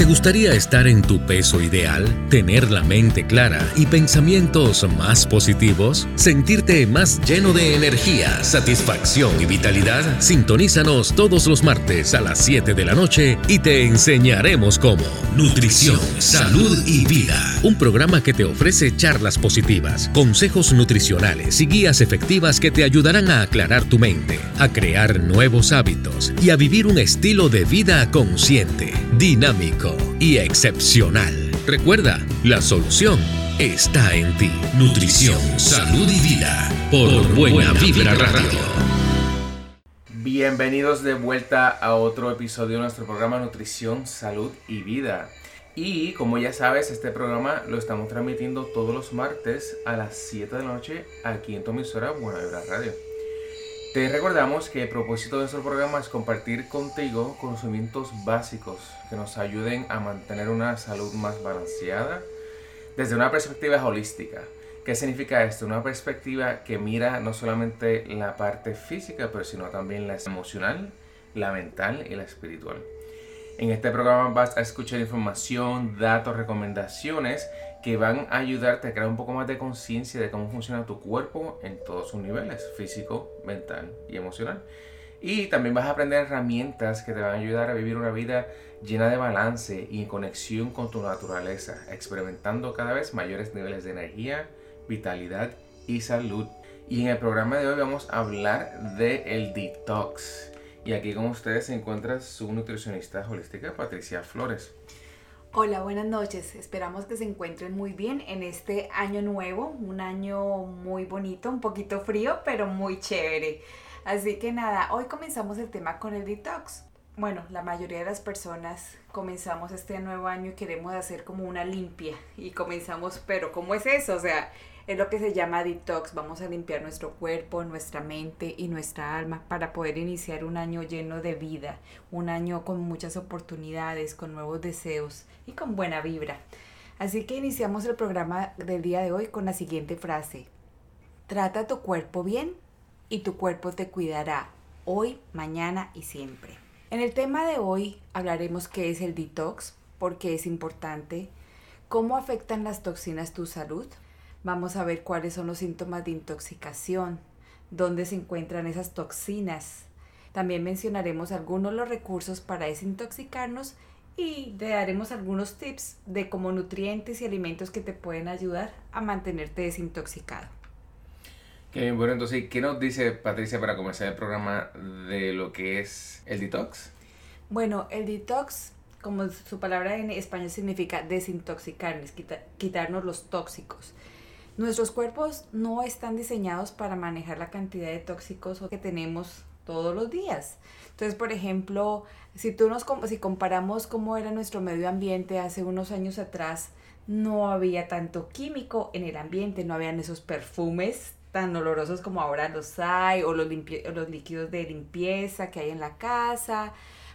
¿Te gustaría estar en tu peso ideal? ¿Tener la mente clara y pensamientos más positivos? ¿Sentirte más lleno de energía, satisfacción y vitalidad? Sintonízanos todos los martes a las 7 de la noche y te enseñaremos cómo. Nutrición, Salud y Vida. Un programa que te ofrece charlas positivas, consejos nutricionales y guías efectivas que te ayudarán a aclarar tu mente, a crear nuevos hábitos y a vivir un estilo de vida consciente, dinámico y excepcional. Recuerda, la solución está en ti. Nutrición, Salud y Vida por Buena Vibra Radio. Bienvenidos de vuelta a otro episodio de nuestro programa Nutrición, Salud y Vida. Y como ya sabes, este programa lo estamos transmitiendo todos los martes a las 7 de la noche aquí en tu emisora Buena Vibra Radio. Te recordamos que el propósito de nuestro programa es compartir contigo conocimientos básicos que nos ayuden a mantener una salud más balanceada desde una perspectiva holística. ¿Qué significa esto? Una perspectiva que mira no solamente la parte física, pero sino también la emocional, la mental y la espiritual. En este programa vas a escuchar información, datos, recomendaciones que van a ayudarte a crear un poco más de conciencia de cómo funciona tu cuerpo en todos sus niveles, físico, mental y emocional. Y también vas a aprender herramientas que te van a ayudar a vivir una vida llena de balance y en conexión con tu naturaleza, experimentando cada vez mayores niveles de energía, vitalidad y salud. Y en el programa de hoy vamos a hablar del detox. Y aquí con ustedes se encuentra su nutricionista holística, Patricia Flores. Hola, buenas noches. Esperamos que se encuentren muy bien en este año nuevo, un año muy bonito, un poquito frío, pero muy chévere. Así que nada, hoy comenzamos el tema con el detox. Bueno, la mayoría de las personas comenzamos este nuevo año y queremos hacer como una limpia. Y comenzamos, pero ¿cómo es eso? O sea, es lo que se llama detox. Vamos a limpiar nuestro cuerpo, nuestra mente y nuestra alma para poder iniciar un año lleno de vida, un año con muchas oportunidades, con nuevos deseos y con buena vibra. Así que iniciamos el programa del día de hoy con la siguiente frase: trata tu cuerpo bien y tu cuerpo te cuidará hoy, mañana y siempre. En el tema de hoy hablaremos qué es el detox, por qué es importante, cómo afectan las toxinas tu salud. Vamos a ver cuáles son los síntomas de intoxicación, dónde se encuentran esas toxinas. También mencionaremos algunos de los recursos para desintoxicarnos y te daremos algunos tips de cómo nutrientes y alimentos que te pueden ayudar a mantenerte desintoxicado. Bueno, entonces, ¿qué nos dice Patricia para comenzar el programa de lo que es el detox? Bueno, el detox, como su palabra en español significa desintoxicarnos, quitarnos los tóxicos. Nuestros cuerpos no están diseñados para manejar la cantidad de tóxicos que tenemos todos los días. Entonces, por ejemplo, si comparamos cómo era nuestro medio ambiente hace unos años atrás, no había tanto químico en el ambiente, no habían esos perfumes tan olorosos como ahora los hay, o los líquidos de limpieza que hay en la casa,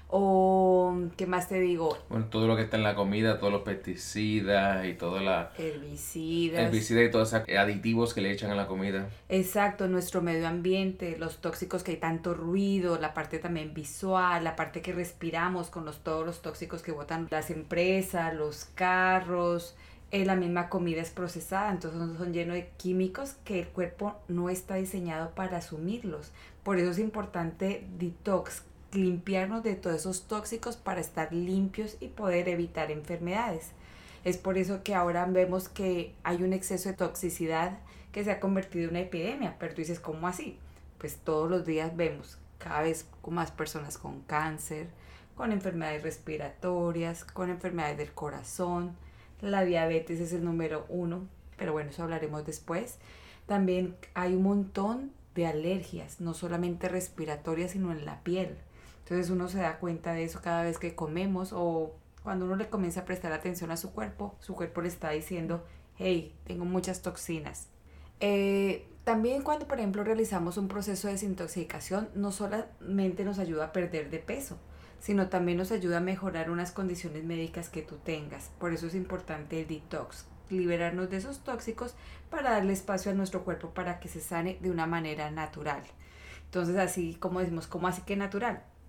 o ¿qué más te digo? Bueno, todo lo que está en la comida, todos los pesticidas y todo herbicidas y todos esos aditivos que le echan a la comida. Exacto, nuestro medio ambiente, los tóxicos que hay, tanto ruido, la parte también visual, la parte que respiramos con todos los tóxicos que botan las empresas, los carros. La misma comida es procesada, entonces son llenos de químicos que el cuerpo no está diseñado para asumirlos. Por eso es importante detox, limpiarnos de todos esos tóxicos para estar limpios y poder evitar enfermedades. Es por eso que ahora vemos que hay un exceso de toxicidad que se ha convertido en una epidemia. Pero tú dices, ¿cómo así? Pues todos los días vemos cada vez más personas con cáncer, con enfermedades respiratorias, con enfermedades del corazón. La diabetes es el número 1, pero bueno, eso hablaremos después. También hay un montón de alergias, no solamente respiratorias, sino en la piel. Entonces uno se da cuenta de eso cada vez que comemos, o cuando uno le comienza a prestar atención a su cuerpo le está diciendo, hey, tengo muchas toxinas. También cuando, por ejemplo, realizamos un proceso de desintoxicación, no solamente nos ayuda a perder de peso, sino también nos ayuda a mejorar unas condiciones médicas que tú tengas. Por eso es importante el detox, liberarnos de esos tóxicos para darle espacio a nuestro cuerpo para que se sane de una manera natural. Entonces, así como decimos, ¿cómo así que natural?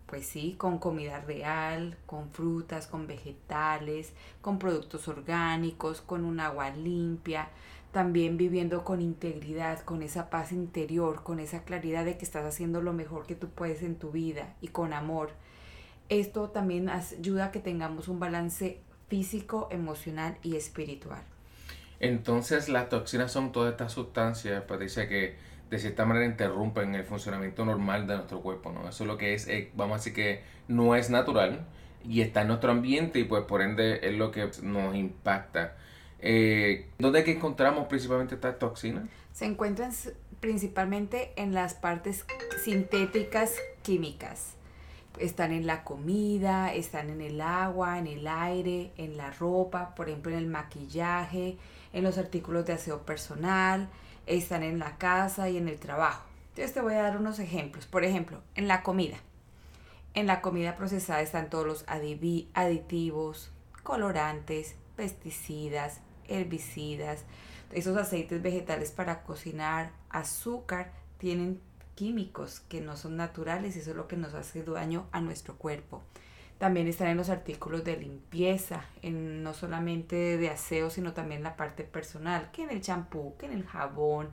Pues sí, con comida real, con frutas, con vegetales, con productos orgánicos, con un agua limpia, también viviendo con integridad, con esa paz interior, con esa claridad de que estás haciendo lo mejor que tú puedes en tu vida y con amor. Esto también ayuda a que tengamos un balance físico, emocional y espiritual. Entonces las toxinas son todas estas sustancias, pues dice que de cierta manera interrumpen el funcionamiento normal de nuestro cuerpo, ¿no? Eso es lo que es, vamos a decir que no es natural y está en nuestro ambiente y pues por ende es lo que nos impacta. ¿Dónde es que encontramos principalmente estas toxinas? Se encuentran principalmente en las partes sintéticas químicas. Están en la comida, están en el agua, en el aire, en la ropa, por ejemplo en el maquillaje, en los artículos de aseo personal, están en la casa y en el trabajo. Entonces te voy a dar unos ejemplos. Por ejemplo, en la comida. En la comida procesada están todos los aditivos, colorantes, pesticidas, herbicidas, esos aceites vegetales para cocinar, azúcar, tienen químicos que no son naturales y eso es lo que nos hace daño a nuestro cuerpo. También están en los artículos de limpieza, no solamente de aseo, sino también la parte personal, que en el champú, que en el jabón,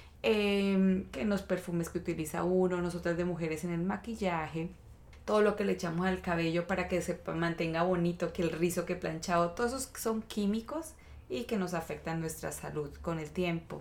que en los perfumes que utiliza uno, nosotras de mujeres en el maquillaje, todo lo que le echamos al cabello para que se mantenga bonito, que el rizo, que planchado, todos esos son químicos y que nos afectan nuestra salud con el tiempo.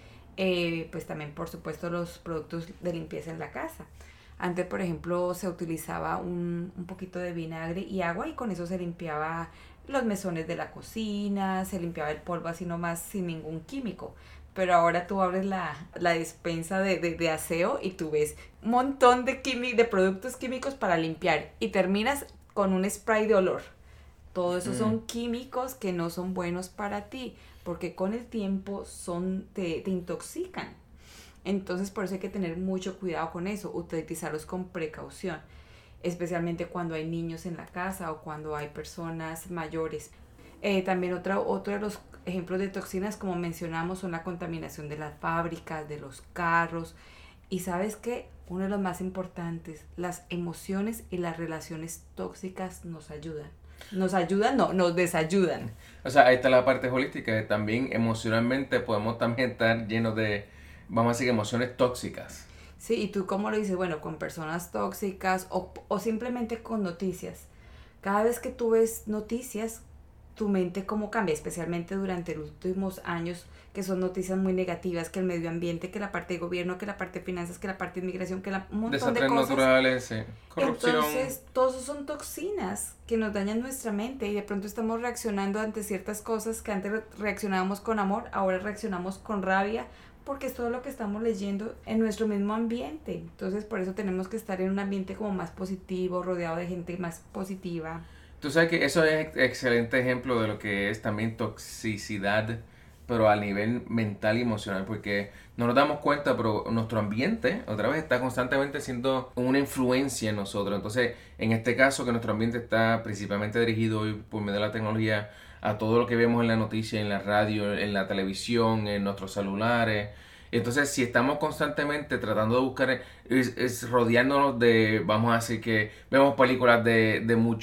Pues también por supuesto los productos de limpieza en la casa. Antes, por ejemplo, se utilizaba un poquito de vinagre y agua y con eso se limpiaba los mesones de la cocina, se limpiaba el polvo así nomás sin ningún químico. Pero ahora tú abres la despensa de aseo y tú ves un montón de productos químicos para limpiar y terminas con un spray de olor. Todo eso son químicos que no son buenos para ti, porque con el tiempo te intoxican. Entonces por eso hay que tener mucho cuidado con eso, utilizarlos con precaución, especialmente cuando hay niños en la casa o cuando hay personas mayores. También otro de los ejemplos de toxinas, como mencionamos, son la contaminación de las fábricas, de los carros. Y ¿sabes qué? Uno de los más importantes, las emociones y las relaciones tóxicas nos ayudan. Nos desayudan. O sea, ahí está la parte holística. También emocionalmente podemos también estar llenos de, vamos a decir, emociones tóxicas. Sí, ¿y tú cómo lo dices? Bueno, con personas tóxicas o simplemente con noticias. Cada vez que tú ves noticias, tu mente cómo cambia, especialmente durante los últimos años, que son noticias muy negativas, que el medio ambiente, que la parte de gobierno, que la parte de finanzas, que la parte de inmigración, que un montón de cosas. Naturales, sí. Corrupción. Entonces, todos son toxinas que nos dañan nuestra mente y de pronto estamos reaccionando ante ciertas cosas que antes reaccionábamos con amor, ahora reaccionamos con rabia, porque es todo lo que estamos leyendo en nuestro mismo ambiente. Entonces, por eso tenemos que estar en un ambiente como más positivo, rodeado de gente más positiva. Tú sabes que eso es excelente ejemplo de lo que es también toxicidad, pero a nivel mental y emocional, porque no nos damos cuenta, pero nuestro ambiente, otra vez, está constantemente siendo una influencia en nosotros. Entonces, en este caso, que nuestro ambiente está principalmente dirigido hoy por medio de la tecnología a todo lo que vemos en la noticia, en la radio, en la televisión, en nuestros celulares. Entonces, si estamos constantemente tratando de buscar, es rodeándonos de, vamos a decir que vemos películas de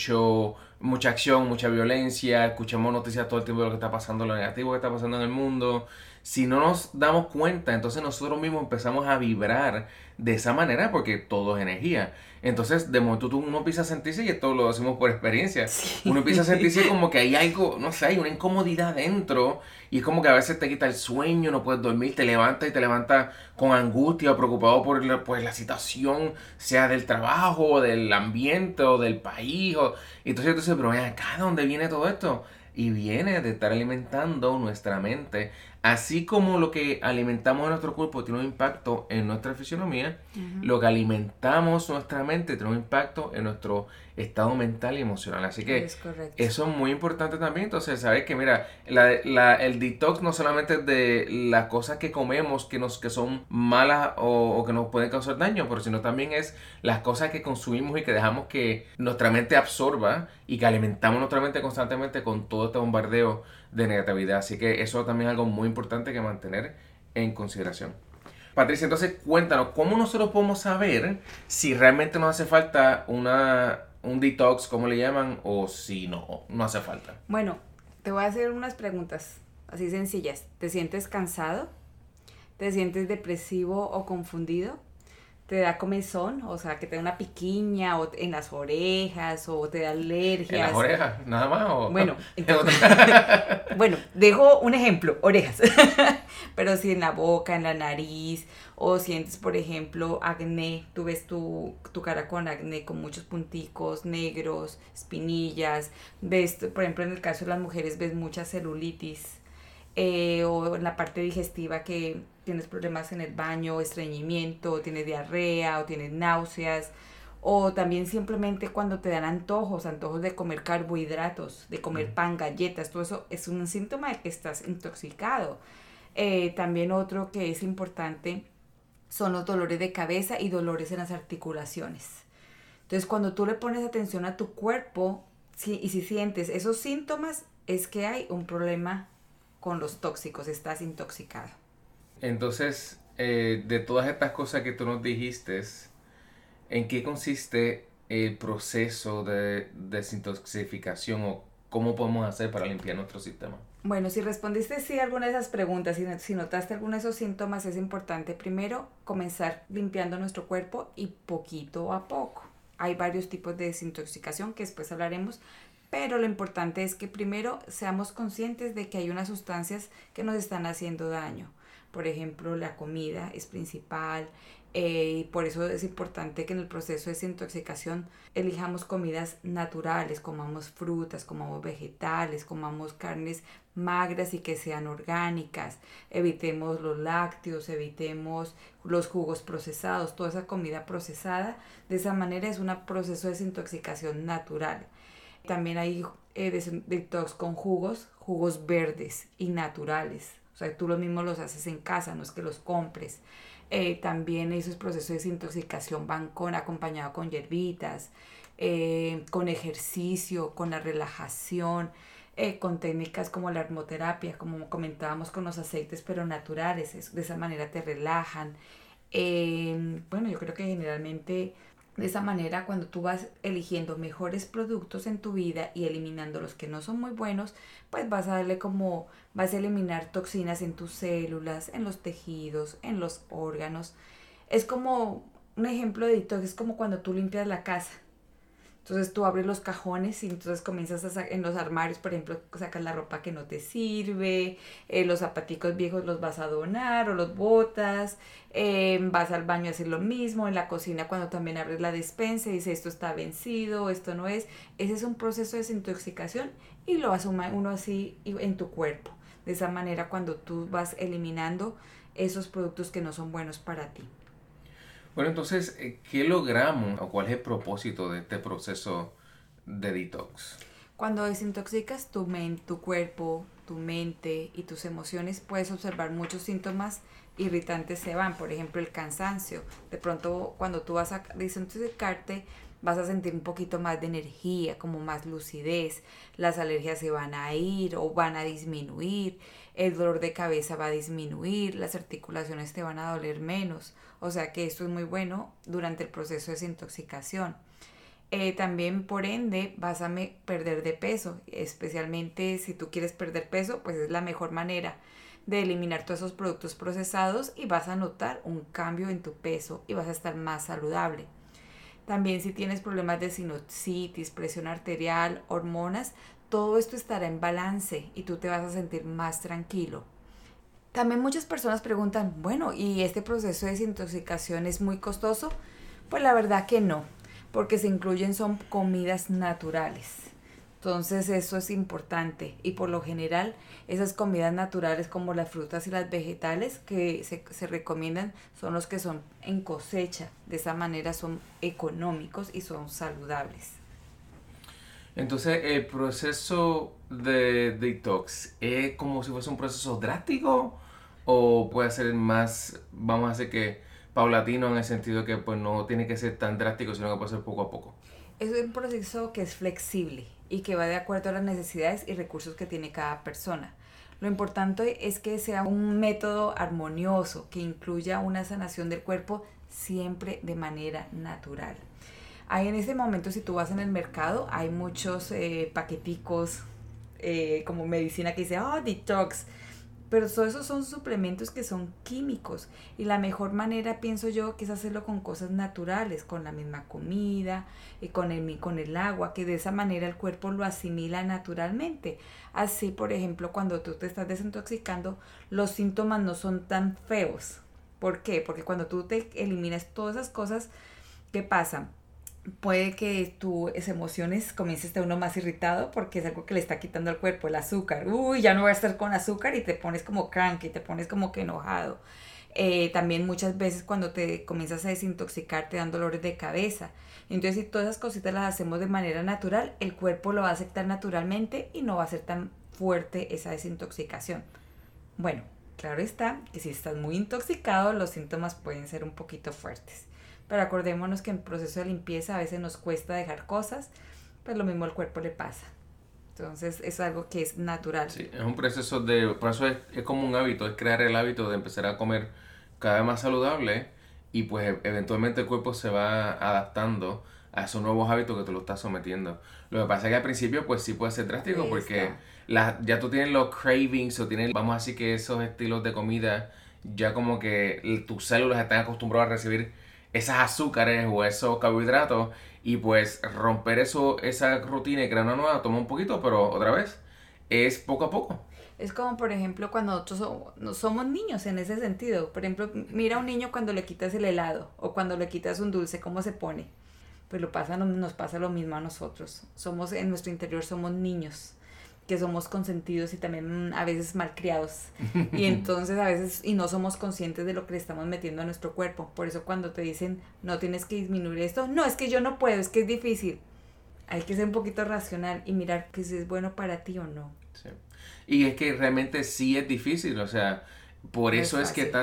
mucha acción, mucha violencia, escuchamos noticias todo el tiempo de lo que está pasando, lo negativo que está pasando en el mundo. Si no nos damos cuenta, entonces nosotros mismos empezamos a vibrar de esa manera porque todo es energía. Entonces, de momento uno empieza a sentirse, y esto lo decimos por experiencia, sí. Uno empieza a sentirse como que hay algo, no sé, hay una incomodidad dentro y es como que a veces te quita el sueño, no puedes dormir, te levantas con angustia o preocupado por la situación, sea del trabajo, o del ambiente, o del país. Entonces, pero ven acá, ¿de dónde viene todo esto? Y viene de estar alimentando nuestra mente. Así como lo que alimentamos en nuestro cuerpo tiene un impacto en nuestra fisionomía, lo que alimentamos nuestra mente tiene un impacto en nuestro estado mental y emocional. Así que eso es muy importante también. Entonces, sabes que mira, el detox no solamente es de las cosas que comemos que son malas o que nos pueden causar daño, pero sino también es las cosas que consumimos y que dejamos que nuestra mente absorba y que alimentamos nuestra mente constantemente con todo este bombardeo de negatividad. Así que eso también es algo muy importante que mantener en consideración. Patricia, entonces cuéntanos, ¿cómo nosotros podemos saber si realmente nos hace falta un detox, como le llaman, o si no hace falta? Bueno, te voy a hacer unas preguntas así sencillas. ¿Te sientes cansado? ¿Te sientes depresivo o confundido? ¿Te da comezón? O sea, que te da una piquiña o en las orejas o te da alergias. ¿En las orejas? ¿Nada más? ¿O? Bueno, entonces, bueno, dejo un ejemplo, orejas. Pero si en la boca, en la nariz, o sientes, por ejemplo, acné, tú ves tu cara con acné, con muchos punticos negros, espinillas, ves, por ejemplo, en el caso de las mujeres, ves mucha celulitis, o en la parte digestiva que tienes problemas en el baño, estreñimiento, o tienes diarrea, o tienes náuseas, o también simplemente cuando te dan antojos de comer carbohidratos, de comer pan, galletas, todo eso es un síntoma de que estás intoxicado. También otro que es importante son los dolores de cabeza y dolores en las articulaciones. Entonces, cuando tú le pones atención a tu cuerpo y si sientes esos síntomas, es que hay un problema con los tóxicos, estás intoxicado. Entonces, de todas estas cosas que tú nos dijiste, ¿en qué consiste el proceso de desintoxicación o cómo podemos hacer para limpiar nuestro sistema? Bueno, si respondiste sí a alguna de esas preguntas, si notaste alguno de esos síntomas, es importante primero comenzar limpiando nuestro cuerpo y poquito a poco. Hay varios tipos de desintoxicación que después hablaremos, pero lo importante es que primero seamos conscientes de que hay unas sustancias que nos están haciendo daño. Por ejemplo, la comida es principal, y por eso es importante que en el proceso de desintoxicación elijamos comidas naturales, comamos frutas, comamos vegetales, comamos carnes magras y que sean orgánicas, evitemos los lácteos, evitemos los jugos procesados, toda esa comida procesada. De esa manera es un proceso de desintoxicación natural. También hay detox con jugos verdes y naturales. O sea, tú los mismos los haces en casa, no es que los compres. También esos procesos de desintoxicación van acompañado con hierbitas, con ejercicio, con la relajación, con técnicas como la aromaterapia, como comentábamos con los aceites pero naturales. De esa manera te relajan. Bueno, yo creo que generalmente de esa manera, cuando tú vas eligiendo mejores productos en tu vida y eliminando los que no son muy buenos, pues vas a eliminar toxinas en tus células, en los tejidos, en los órganos. Es como un ejemplo de detox, es como cuando tú limpias la casa. Entonces tú abres los cajones y entonces comienzas en los armarios, por ejemplo, sacas la ropa que no te sirve, los zapaticos viejos los vas a donar o los botas, vas al baño a hacer lo mismo, en la cocina cuando también abres la despensa y dices esto está vencido, esto no es. Ese es un proceso de desintoxicación y lo asume uno así en tu cuerpo. De esa manera cuando tú vas eliminando esos productos que no son buenos para ti. Bueno, entonces, ¿qué logramos o cuál es el propósito de este proceso de detox? Cuando desintoxicas tu cuerpo, tu mente y tus emociones, puedes observar muchos síntomas irritantes se van. Por ejemplo, el cansancio. De pronto, cuando tú vas a desintoxicarte, vas a sentir un poquito más de energía, como más lucidez. Las alergias se van a ir o van a disminuir. El dolor de cabeza va a disminuir. Las articulaciones te van a doler menos. O sea que esto es muy bueno durante el proceso de desintoxicación. También, por ende, vas a perder de peso. Especialmente si tú quieres perder peso, pues es la mejor manera de eliminar todos esos productos procesados y vas a notar un cambio en tu peso y vas a estar más saludable. También si tienes problemas de sinusitis, presión arterial, hormonas, todo esto estará en balance y tú te vas a sentir más tranquilo. También muchas personas preguntan, bueno, ¿y este proceso de desintoxicación es muy costoso? Pues la verdad que no, porque son comidas naturales. Entonces eso es importante y por lo general esas comidas naturales como las frutas y las vegetales que se recomiendan son los que son en cosecha. De esa manera son económicos y son saludables. Entonces, el proceso de detox es como si fuese un proceso drástico o puede ser más, vamos a decir que paulatino en el sentido que pues no tiene que ser tan drástico, sino que puede ser poco a poco. Es un proceso que es flexible y que va de acuerdo a las necesidades y recursos que tiene cada persona. Lo importante es que sea un método armonioso, que incluya una sanación del cuerpo siempre de manera natural. Hay en este momento, si tú vas en el mercado, hay muchos paqueticos como medicina que dice, detox. Pero todos esos son suplementos que son químicos. Y la mejor manera, pienso yo, que es hacerlo con cosas naturales, con la misma comida, y con el agua, que de esa manera el cuerpo lo asimila naturalmente. Así, por ejemplo, cuando tú te estás desintoxicando, los síntomas no son tan feos. ¿Por qué? Porque cuando tú te eliminas todas esas cosas, ¿qué pasa? Puede que tus emociones comiences a estar uno más irritado porque es algo que le está quitando al cuerpo, el azúcar. Uy, ya no voy a estar con azúcar, y te pones como cranky, te pones como que enojado. También muchas veces cuando te comienzas a desintoxicar te dan dolores de cabeza. Entonces, si todas esas cositas las hacemos de manera natural, el cuerpo lo va a aceptar naturalmente y no va a ser tan fuerte esa desintoxicación. Bueno, claro está que si estás muy intoxicado, los síntomas pueden ser un poquito fuertes. Pero acordémonos que en proceso de limpieza a veces nos cuesta dejar cosas, pues lo mismo al cuerpo le pasa. Entonces es algo que es natural. Sí, es un proceso por eso es como un hábito, es crear el hábito de empezar a comer cada vez más saludable, y pues eventualmente el cuerpo se va adaptando a esos nuevos hábitos que tú lo estás sometiendo. Lo que pasa es que al principio pues sí puede ser drástico, porque ya tú tienes los cravings, o tienes, vamos a decir que esos estilos de comida, ya como que tus células están acostumbradas a recibir esas azúcares o esos carbohidratos, y pues romper esa rutina y crear una nueva toma un poquito, pero otra vez es poco a poco. Es como, por ejemplo, cuando nosotros somos niños en ese sentido. Por ejemplo, mira a un niño cuando le quitas el helado o cuando le quitas un dulce, ¿cómo se pone? Pues nos pasa lo mismo a nosotros. En nuestro interior somos niños, que somos consentidos y también a veces malcriados. Y entonces a veces no somos conscientes de lo que le estamos metiendo a nuestro cuerpo. Por eso cuando te dicen, no tienes que disminuir esto, no, es que yo no puedo, es que es difícil. Hay que ser un poquito racional y mirar que si es bueno para ti o no. Sí. Y es que realmente sí es difícil, o sea, por eso es que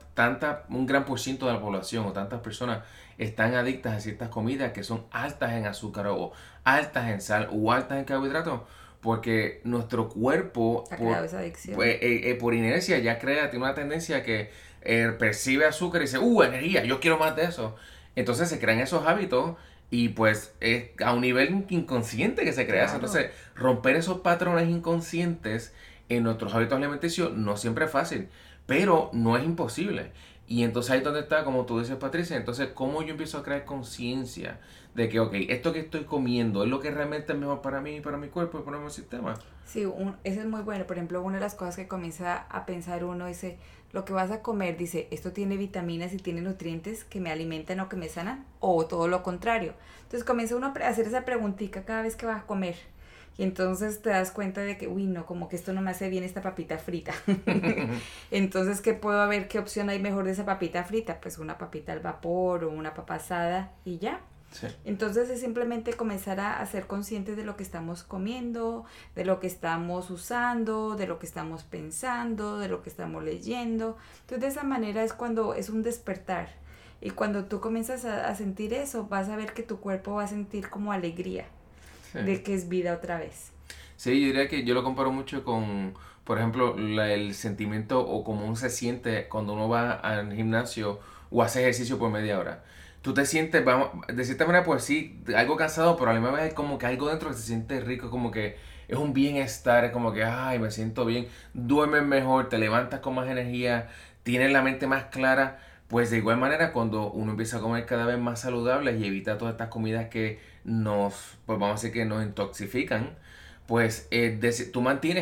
un gran por ciento de la población o tantas personas están adictas a ciertas comidas que son altas en azúcar o altas en sal o altas en carbohidratos, porque nuestro cuerpo ha creado esa adicción. Por inercia ya tiene una tendencia que percibe azúcar y dice, energía, yo quiero más de eso. Entonces se crean esos hábitos, y pues es a un nivel inconsciente que se crea eso. Entonces romper esos patrones inconscientes en nuestros hábitos alimenticios no siempre es fácil, pero no es imposible. Y entonces ahí es donde está, como tú dices, Patricia, entonces cómo yo empiezo a crear conciencia de que, esto que estoy comiendo es lo que realmente es mejor para mí, para mi cuerpo y para mi sistema. Sí, eso es muy bueno. Por ejemplo, una de las cosas que comienza a pensar uno dice, lo que vas a comer, dice, esto tiene vitaminas y tiene nutrientes que me alimentan o que me sanan, o todo lo contrario. Entonces comienza uno a hacer esa preguntita cada vez que vas a comer. Y entonces te das cuenta de que, no, como que esto no me hace bien esta papita frita. Entonces, ¿qué puedo ver? ¿Qué opción hay mejor de esa papita frita? Pues una papita al vapor o una papa asada y ya. Sí. Entonces es simplemente comenzar a ser conscientes de lo que estamos comiendo, de lo que estamos usando, de lo que estamos pensando, de lo que estamos leyendo. Entonces de esa manera es cuando es un despertar. Y cuando tú comienzas a sentir eso, vas a ver que tu cuerpo va a sentir como alegría. Sí. De que es vida otra vez. Sí, yo diría que yo lo comparo mucho con, por ejemplo, el sentimiento o cómo uno se siente cuando uno va al gimnasio o hace ejercicio por media hora. Tú te sientes, de cierta manera, pues sí, algo cansado, pero a la misma vez como que algo dentro que se siente rico, como que es un bienestar, es como que, me siento bien, duermes mejor, te levantas con más energía, tienes la mente más clara. Pues de igual manera, cuando uno empieza a comer cada vez más saludables y evita todas estas comidas que vamos a decir que nos intoxican, pues tú mantienes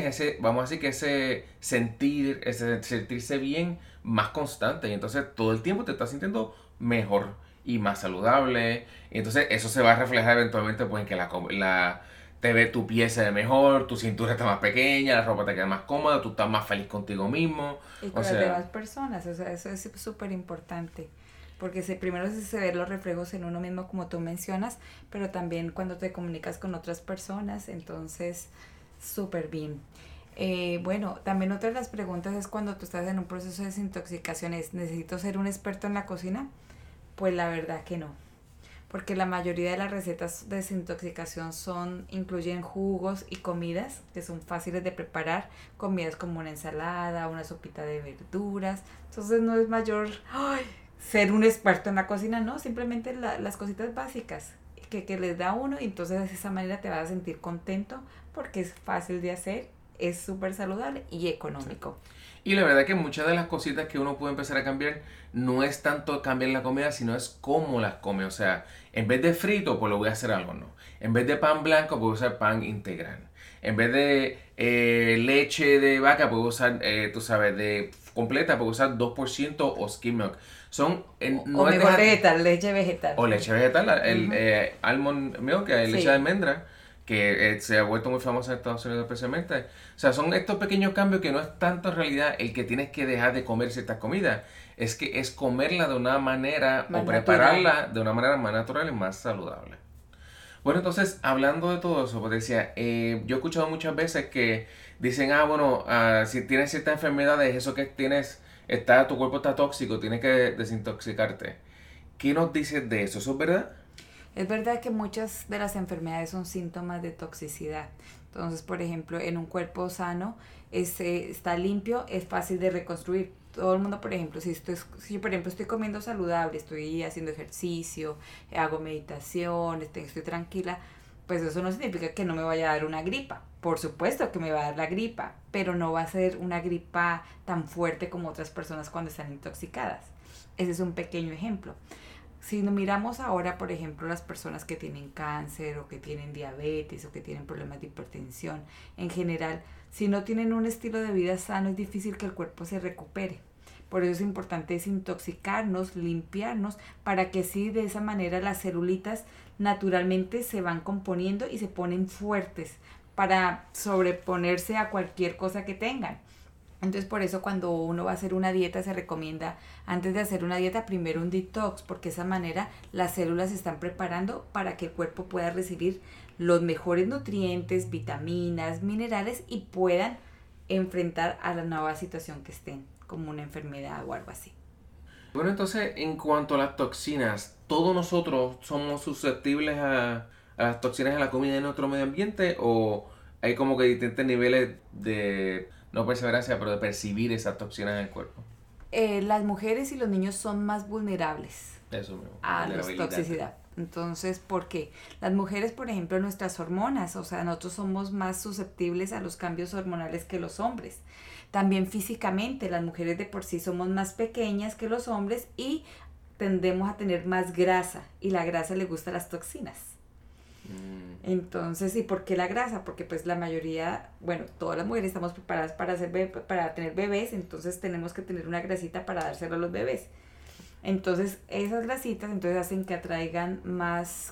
ese sentirse bien más constante, y entonces todo el tiempo te estás sintiendo mejor y más saludable, y entonces eso se va a reflejar eventualmente pues en que tu piel se ve mejor, tu cintura está más pequeña, la ropa te queda más cómoda, tú estás más feliz contigo mismo. Y con las demás personas, o sea, eso es súper importante. Porque primero se ven los reflejos en uno mismo, como tú mencionas, pero también cuando te comunicas con otras personas, entonces, súper bien. Bueno, también otra de las preguntas es cuando tú estás en un proceso de desintoxicación, ¿necesito ser un experto en la cocina? Pues la verdad que no. porque la mayoría de las recetas de desintoxicación incluyen jugos y comidas que son fáciles de preparar, comidas como una ensalada, una sopita de verduras. Entonces no es mayor ser un experto en la cocina, no, simplemente las cositas básicas que les da uno, y entonces de esa manera te vas a sentir contento porque es fácil de hacer, es súper saludable y económico. Sí. Y la verdad que muchas de las cositas que uno puede empezar a cambiar no es tanto cambiar la comida, sino es cómo las come. O sea, en vez de frito, pues lo voy a hacer algo, ¿no? En vez de pan blanco, puedo usar pan integral. En vez de leche de vaca, puedo usar, tú sabes, de completa, puedo usar 2% o skim milk. No o mejor vegetal, leche vegetal. O leche vegetal, almond milk, leche de almendra, que se ha vuelto muy famosa en Estados Unidos especialmente. O sea, son estos pequeños cambios que no es tanto en realidad el que tienes que dejar de comer ciertas comidas, es que es comerla de una manera más o prepararla natural. de una manera más natural y más saludable. Bueno, entonces, hablando de todo eso, pues decía, yo he escuchado muchas veces que dicen, bueno, si tienes ciertas enfermedades, eso que tienes, tu cuerpo está tóxico, tienes que desintoxicarte. ¿Qué nos dices de eso? ¿Eso es verdad? Es verdad que muchas de las enfermedades son síntomas de toxicidad. Entonces, por ejemplo, en un cuerpo sano, está limpio, es fácil de reconstruir. Todo el mundo, por ejemplo, si yo, por ejemplo, estoy comiendo saludable, estoy haciendo ejercicio, hago meditación, estoy tranquila, pues eso no significa que no me vaya a dar una gripa. Por supuesto que me va a dar la gripa, pero no va a ser una gripa tan fuerte como otras personas cuando están intoxicadas. Ese es un pequeño ejemplo. Si nos miramos ahora, por ejemplo, las personas que tienen cáncer o que tienen diabetes o que tienen problemas de hipertensión, en general, si no tienen un estilo de vida sano, es difícil que el cuerpo se recupere. Por eso es importante desintoxicarnos, limpiarnos, para que sí, de esa manera las celulitas naturalmente se van componiendo y se ponen fuertes para sobreponerse a cualquier cosa que tengan. Entonces, por eso cuando uno va a hacer una dieta, se recomienda antes de hacer una dieta primero un detox, porque de esa manera las células se están preparando para que el cuerpo pueda recibir los mejores nutrientes, vitaminas, minerales, y puedan enfrentar a la nueva situación que estén, como una enfermedad o algo así. Bueno, entonces, en cuanto a las toxinas, ¿todos nosotros somos susceptibles a las toxinas en la comida y en nuestro medio ambiente? ¿O hay como que distintos niveles de, no perseverancia, pero de percibir esas toxinas en el cuerpo? Las mujeres y los niños son más vulnerables Eso mismo, a la toxicidad. Entonces, ¿por qué? Las mujeres, por ejemplo, nuestras hormonas, o sea, nosotros somos más susceptibles a los cambios hormonales que los hombres. También físicamente, las mujeres de por sí somos más pequeñas que los hombres y tendemos a tener más grasa, y la grasa le gusta las toxinas. Entonces, ¿y por qué la grasa? Porque pues la mayoría, bueno, todas las mujeres estamos preparadas para tener bebés, entonces tenemos que tener una grasita para dárselo a los bebés. Entonces, esas grasitas entonces hacen que traigan más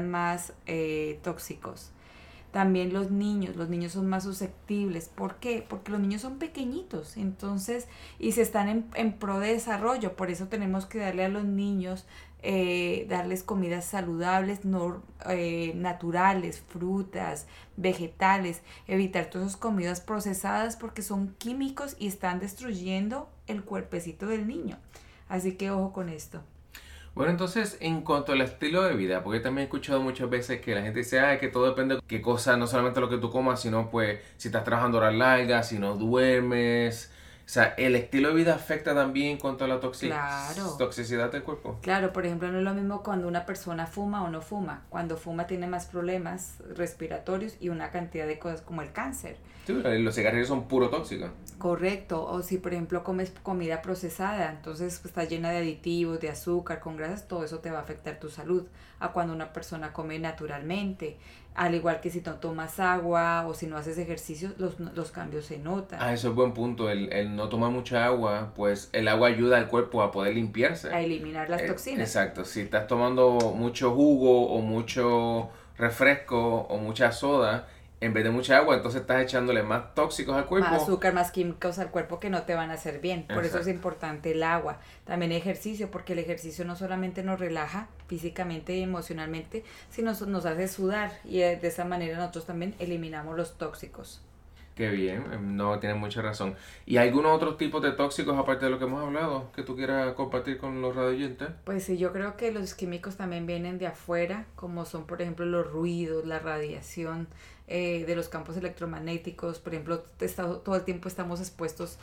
tóxicos. También los niños son más susceptibles. ¿Por qué? Porque los niños son pequeñitos, entonces, y se están en pro de desarrollo. Por eso tenemos que darle a los niños, darles comidas saludables, naturales, frutas, vegetales, evitar todas esas comidas procesadas porque son químicos y están destruyendo el cuerpecito del niño. Así que ojo con esto. Bueno, entonces, en cuanto al estilo de vida, porque también he escuchado muchas veces que la gente dice, que todo depende de qué cosa, no solamente lo que tú comas, sino pues si estás trabajando horas largas, si no duermes. O sea, ¿el estilo de vida afecta también en cuanto a la toxicidad del cuerpo? Claro, por ejemplo, no es lo mismo cuando una persona fuma o no fuma. Cuando fuma tiene más problemas respiratorios y una cantidad de cosas como el cáncer. Sí, los cigarrillos son puro tóxicos. Correcto, o si por ejemplo comes comida procesada, entonces pues, está llena de aditivos, de azúcar, con grasas, todo eso te va a afectar tu salud. A cuando una persona come naturalmente, al igual que si no tomas agua o si no haces ejercicio, los cambios se notan. Eso es buen punto, el no tomar mucha agua, pues el agua ayuda al cuerpo a poder limpiarse. A eliminar las toxinas. Exacto, si estás tomando mucho jugo o mucho refresco o mucha soda, en vez de mucha agua, entonces estás echándole más tóxicos al cuerpo. Más azúcar, más químicos al cuerpo que no te van a hacer bien. Por Exacto. eso es importante el agua. También ejercicio, porque el ejercicio no solamente nos relaja físicamente y emocionalmente, sino nos hace sudar. Y de esa manera nosotros también eliminamos los tóxicos. Qué bien, no, tienes mucha razón. ¿Y algunos otros tipos de tóxicos, aparte de lo que hemos hablado, que tú quieras compartir con los radioyentes? Pues sí, yo creo que los químicos también vienen de afuera, como son, por ejemplo, los ruidos, la radiación de los campos electromagnéticos. Por ejemplo, todo el tiempo estamos expuestos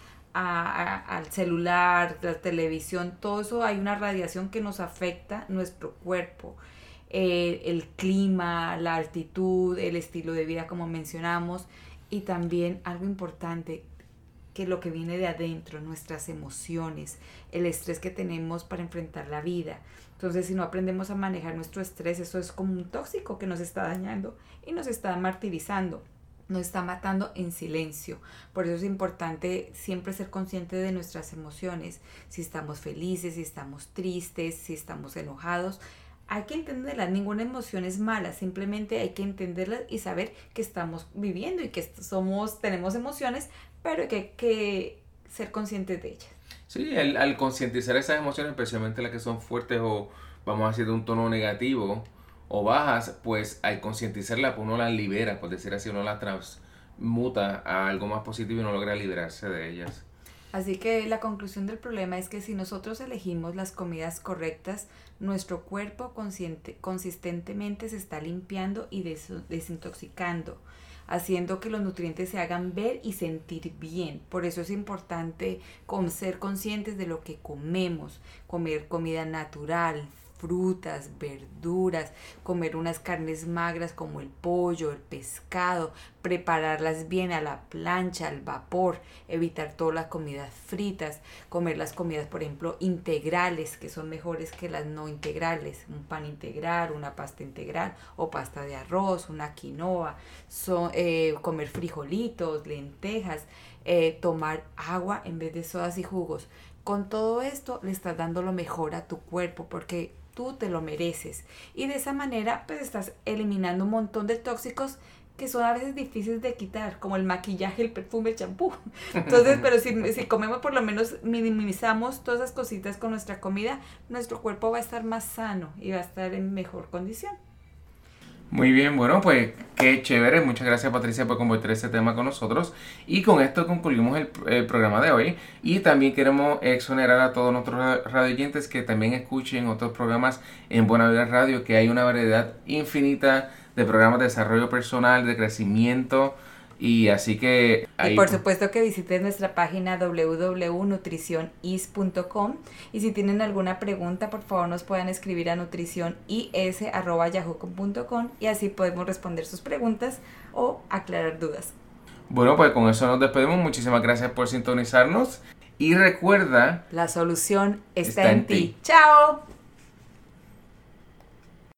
al celular, la televisión, todo eso. Hay una radiación que nos afecta nuestro cuerpo. El clima, la altitud, el estilo de vida, como mencionamos. Y también algo importante, que lo que viene de adentro, nuestras emociones, el estrés que tenemos para enfrentar la vida. Entonces, si no aprendemos a manejar nuestro estrés, eso es como un tóxico que nos está dañando y nos está martirizando, nos está matando en silencio. Por eso es importante siempre ser consciente de nuestras emociones. Si estamos felices, si estamos tristes, si estamos enojados, hay que entenderlas. Ninguna emoción es mala, simplemente hay que entenderlas y saber que estamos viviendo y que tenemos emociones, pero que hay que ser conscientes de ellas. Sí, al concientizar esas emociones, especialmente las que son fuertes o vamos a decir de un tono negativo o bajas, pues al concientizarlas, pues uno las libera, por decir así, uno las transmuta a algo más positivo y uno logra liberarse de ellas. Así que la conclusión del problema es que si nosotros elegimos las comidas correctas, nuestro cuerpo consistentemente se está limpiando y desintoxicando, haciendo que los nutrientes se hagan ver y sentir bien. Por eso es importante ser conscientes de lo que comemos, comer comida natural, frutas, verduras, comer unas carnes magras como el pollo, el pescado, prepararlas bien a la plancha, al vapor, evitar todas las comidas fritas, comer las comidas, por ejemplo, integrales, que son mejores que las no integrales, un pan integral, una pasta integral o pasta de arroz, una quinoa, comer frijolitos, lentejas, tomar agua en vez de sodas y jugos. Con todo esto le estás dando lo mejor a tu cuerpo porque tú te lo mereces. Y de esa manera pues estás eliminando un montón de tóxicos que son a veces difíciles de quitar, como el maquillaje, el perfume, el champú. Entonces, pero si comemos, por lo menos minimizamos todas esas cositas con nuestra comida, nuestro cuerpo va a estar más sano y va a estar en mejor condición. Muy bien, bueno, pues qué chévere. Muchas gracias, Patricia, por compartir este tema con nosotros. Y con esto concluimos el programa de hoy. Y también queremos exonerar a todos nuestros radioyentes que también escuchen otros programas en Buena Vida Radio, que hay una variedad infinita de programas de desarrollo personal, de crecimiento. Y así que... Y por supuesto que visiten nuestra página www.nutricionis.com y si tienen alguna pregunta, por favor nos puedan escribir a nutricionis@yahoo.com y así podemos responder sus preguntas o aclarar dudas. Bueno, pues con eso nos despedimos. Muchísimas gracias por sintonizarnos y recuerda... La solución está en ti. ¡Chao!